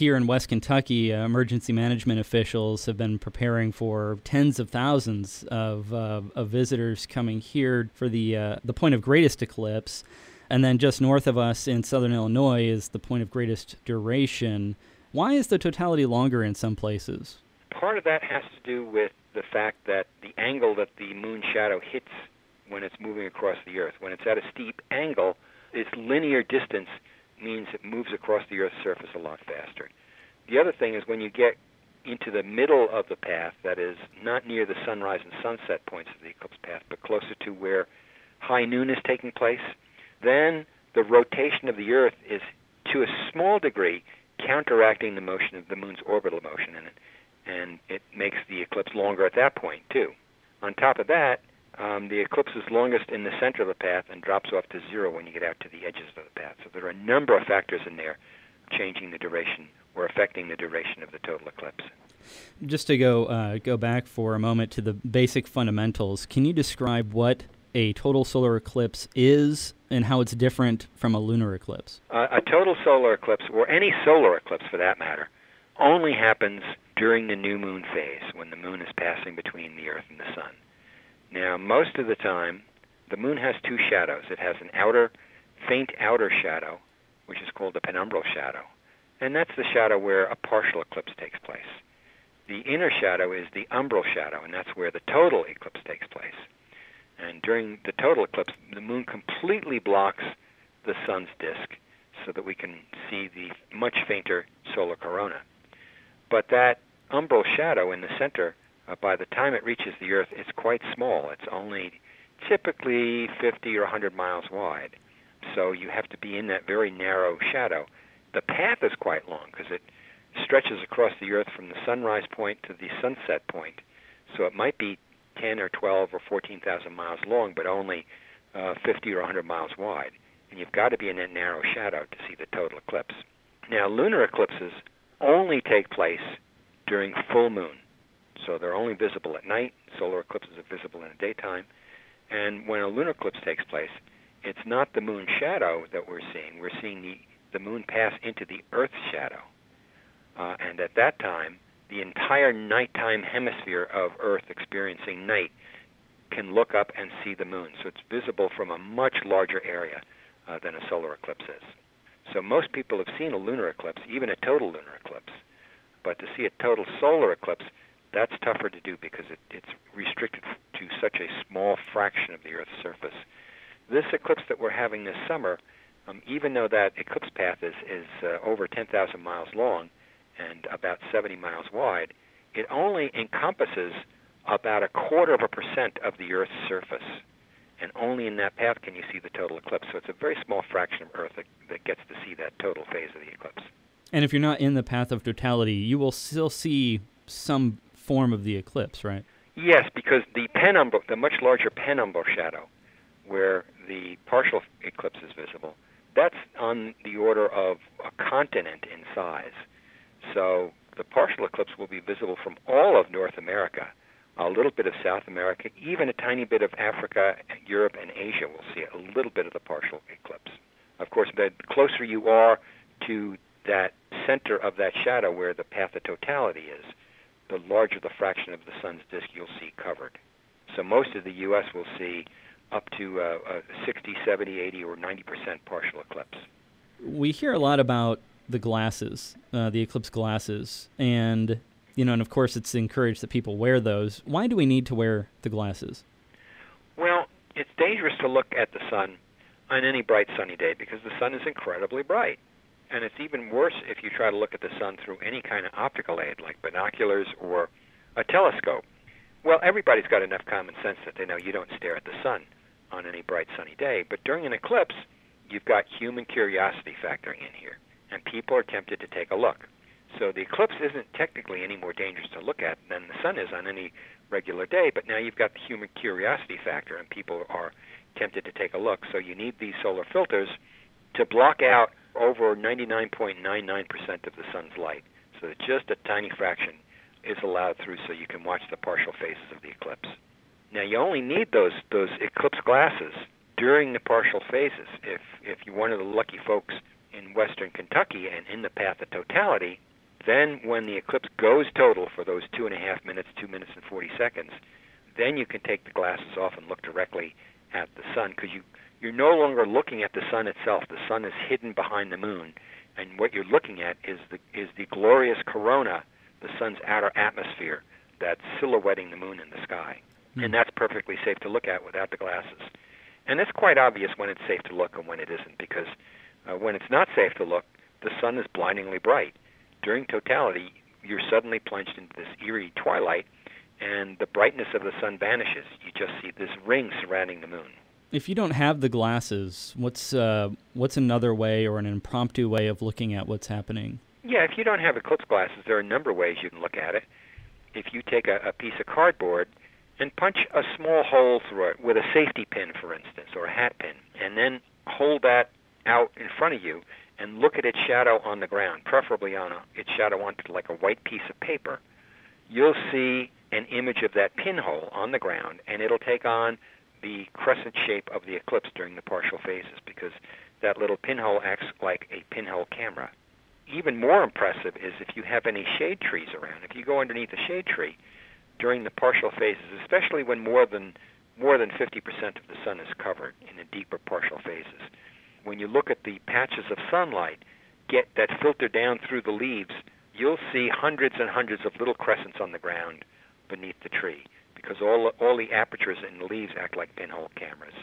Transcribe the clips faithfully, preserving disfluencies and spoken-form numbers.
here in West Kentucky, uh, emergency management officials have been preparing for tens of thousands of, uh, of visitors coming here for the uh, the point of greatest eclipse. And then just north of us in southern Illinois is the point of greatest duration. Why is the totality longer in some places? Part of that has to do with the fact that the angle that the moon shadow hits when it's moving across the Earth. When it's at a steep angle, its linear distance means it moves across the Earth's surface a lot faster. The other thing is when you get into the middle of the path, that is not near the sunrise and sunset points of the eclipse path, but closer to where high noon is taking place, then the rotation of the Earth is, to a small degree, counteracting the motion of the moon's orbital motion in it, and it makes the eclipse longer at that point, too. On top of that, um, the eclipse is longest in the center of the path and drops off to zero when you get out to the edges of the path. So there are a number of factors in there changing the duration or affecting the duration of the total eclipse. Just to go uh, go back for a moment to the basic fundamentals, can you describe what a total solar eclipse is and how it's different from a lunar eclipse? Uh, a total solar eclipse, or any solar eclipse for that matter, only happens during the new moon phase, when the moon is passing between the Earth and the Sun. Now, most of the time, the moon has two shadows. It has an outer, faint outer shadow, which is called the penumbral shadow, and that's the shadow where a partial eclipse takes place. The inner shadow is the umbral shadow, and that's where the total eclipse takes place. And during the total eclipse, the moon completely blocks the sun's disk so that we can see the much fainter solar corona. But that umbral shadow in the center, uh, by the time it reaches the Earth, it's quite small. It's only typically fifty or one hundred miles wide. So you have to be in that very narrow shadow. The path is quite long because it stretches across the Earth from the sunrise point to the sunset point. So it might be ten or twelve or fourteen thousand miles long, but only uh, fifty or one hundred miles wide. And you've got to be in that narrow shadow to see the total eclipse. Now, lunar eclipses only take place during full moon. So they're only visible at night. Solar eclipses are visible in the daytime. And when a lunar eclipse takes place, it's not the moon shadow that we're seeing. We're seeing the, the moon pass into the Earth's shadow. Uh, and at that time, the entire nighttime hemisphere of Earth experiencing night can look up and see the moon. So it's visible from a much larger area uh, than a solar eclipse is. So most people have seen a lunar eclipse, even a total lunar eclipse. But to see a total solar eclipse, that's tougher to do because it, it's restricted to such a small fraction of the Earth's surface. This eclipse that we're having this summer, um, even though that eclipse path is, is uh, over ten thousand miles long and about seventy miles wide, it only encompasses about a quarter of a percent of the Earth's surface. And only in that path can you see the total eclipse. So it's a very small fraction of Earth that, that gets to see that total phase of the eclipse. And if you're not in the path of totality, you will still see some form of the eclipse, right? Yes, because the penumbral, the much larger penumbral shadow, where the partial eclipse is visible, that's on the order of a continent in size. So the partial eclipse will be visible from all of North America, a little bit of South America, even a tiny bit of Africa, Europe, and Asia will see a little bit of the partial eclipse. Of course, the closer you are to that center of that shadow where the path of totality is, the larger the fraction of the sun's disk you'll see covered. So most of the U S will see up to uh, a sixty, seventy, eighty, or ninety percent partial eclipse. We hear a lot about the glasses, uh, the eclipse glasses, and you know, and of course it's encouraged that people wear those. Why do we need to wear the glasses? Well, it's dangerous to look at the sun on any bright sunny day because the sun is incredibly bright. And it's even worse if you try to look at the sun through any kind of optical aid like binoculars or a telescope. Well, everybody's got enough common sense that they know you don't stare at the sun on any bright sunny day. But during an eclipse, you've got human curiosity factoring in here, and people are tempted to take a look. So the eclipse isn't technically any more dangerous to look at than the sun is on any regular day, but now you've got the human curiosity factor, and people are tempted to take a look. So you need these solar filters to block out over ninety-nine point nine nine percent of the sun's light, so that just a tiny fraction is allowed through so you can watch the partial phases of the eclipse. Now, you only need those those eclipse glasses during the partial phases. If if you're one of the lucky folks in western Kentucky and in the path of totality, Then when the eclipse goes total for those two and a half minutes, two minutes and forty seconds, then you can take the glasses off and look directly at the sun, because you, you're no longer looking at the sun itself. The sun is hidden behind the moon, and what you're looking at is the, is the glorious corona, the sun's outer atmosphere, that's silhouetting the moon in the sky. Mm. And that's perfectly safe to look at without the glasses. And it's quite obvious when it's safe to look and when it isn't, because uh, when it's not safe to look, the sun is blindingly bright. During totality, you're suddenly plunged into this eerie twilight, and the brightness of the sun vanishes. You just see this ring surrounding the moon. If you don't have the glasses, what's uh, what's another way or an impromptu way of looking at what's happening? Yeah, if you don't have eclipse glasses, there are a number of ways you can look at it. If you take a, a piece of cardboard and punch a small hole through it with a safety pin, for instance, or a hat pin, and then hold that out in front of you and look at its shadow on the ground, preferably on a, its shadow onto like a white piece of paper, you'll see an image of that pinhole on the ground, and it'll take on the crescent shape of the eclipse during the partial phases, because that little pinhole acts like a pinhole camera. Even more impressive is if you have any shade trees around. If you go underneath a shade tree during the partial phases, especially when more than more than fifty percent of the sun is covered in the deeper partial phases, when you look at the patches of sunlight get that filter down through the leaves, you'll see hundreds and hundreds of little crescents on the ground beneath the tree, because all, all the apertures in the leaves act like pinhole cameras.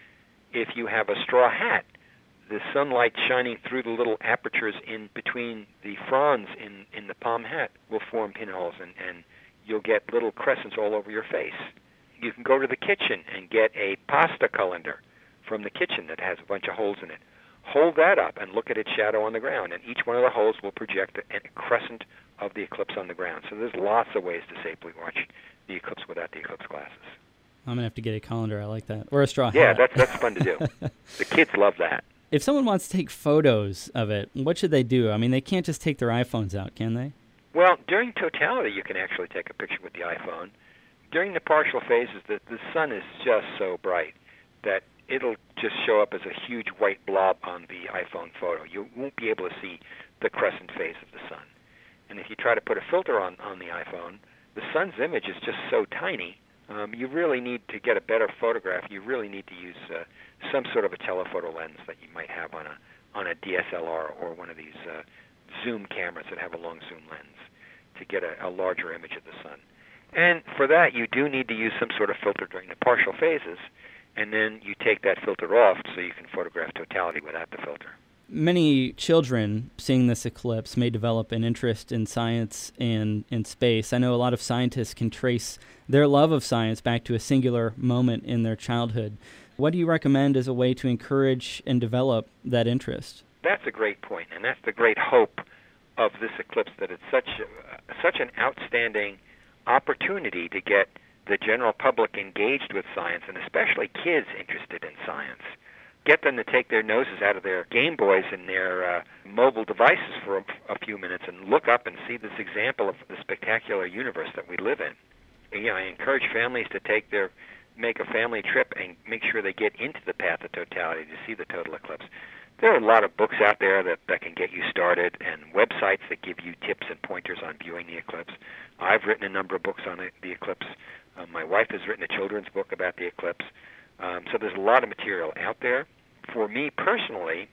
If you have a straw hat, the sunlight shining through the little apertures in between the fronds in, in the palm hat will form pinholes, and, and you'll get little crescents all over your face. You can go to the kitchen and get a pasta colander from the kitchen that has a bunch of holes in it. Hold that up and look at its shadow on the ground, and each one of the holes will project a, a crescent of the eclipse on the ground. So there's lots of ways to safely watch the eclipse without the eclipse glasses. I'm going to have to get a colander. I like that. Or a straw hat. Yeah, that's, that's fun to do. The kids love that. If someone wants to take photos of it, what should they do? I mean, they can't just take their iPhones out, can they? Well, during totality, you can actually take a picture with the iPhone. During the partial phases, the, the sun is just so bright that it'll just show up as a huge white blob on the iPhone photo. You won't be able to see the crescent phase of the sun. And if you try to put a filter on, on the iPhone, the sun's image is just so tiny, um, you really need to get a better photograph. You really need to use uh, some sort of a telephoto lens that you might have on a on a D S L R or one of these uh, zoom cameras that have a long zoom lens to get a, a larger image of the sun. And for that, you do need to use some sort of filter during the partial phases, and then you take that filter off so you can photograph totality without the filter. Many children seeing this eclipse may develop an interest in science and in space. I know a lot of scientists can trace their love of science back to a singular moment in their childhood. What do you recommend as a way to encourage and develop that interest? That's a great point, and that's the great hope of this eclipse, that it's such a, such an outstanding opportunity to get the general public engaged with science, and especially kids interested in science. Get them to take their noses out of their Game Boys and their uh, mobile devices for a, a few minutes and look up and see this example of the spectacular universe that we live in. And, you know, I encourage families to take their make a family trip and make sure they get into the path of totality to see the total eclipse. There are a lot of books out there that, that can get you started, and websites that give you tips and pointers on viewing the eclipse. I've written a number of books on it, the eclipse. Uh, my wife has written a children's book about the eclipse. Um, so there's a lot of material out there. For me personally,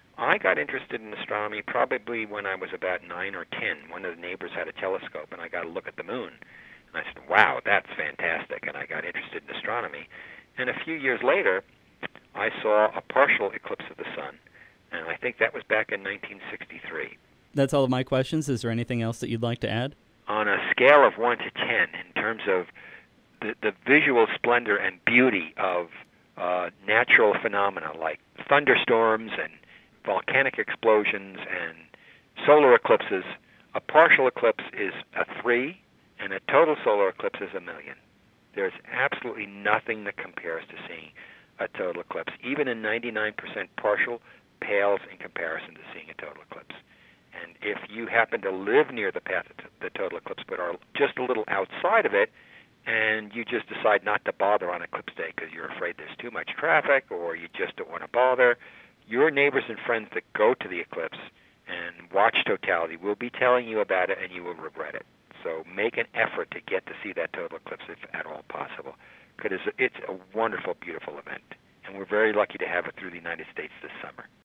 I got interested in astronomy probably when I was about nine or ten. One of the neighbors had a telescope, and I got to look at the moon. And I said, wow, that's fantastic, and I got interested in astronomy. And a few years later, I saw a partial eclipse of the sun, and I think that was back in nineteen sixty-three. That's all of my questions. Is there anything else that you'd like to add? On a scale of one to ten, in terms of the, the visual splendor and beauty of uh, natural phenomena like thunderstorms and volcanic explosions and solar eclipses, a partial eclipse is a three, and a total solar eclipse is a million. There's absolutely nothing that compares to seeing a total eclipse. Even a ninety-nine percent partial pales in comparison to seeing a total eclipse. And if you happen to live near the path of the total eclipse but are just a little outside of it, and you just decide not to bother on eclipse day because you're afraid there's too much traffic or you just don't want to bother, your neighbors and friends that go to the eclipse and watch totality. We'll be telling you about it, and you will regret it. So make an effort to get to see that total eclipse if at all possible, because it's a wonderful, beautiful event, and we're very lucky to have it through the United States this summer.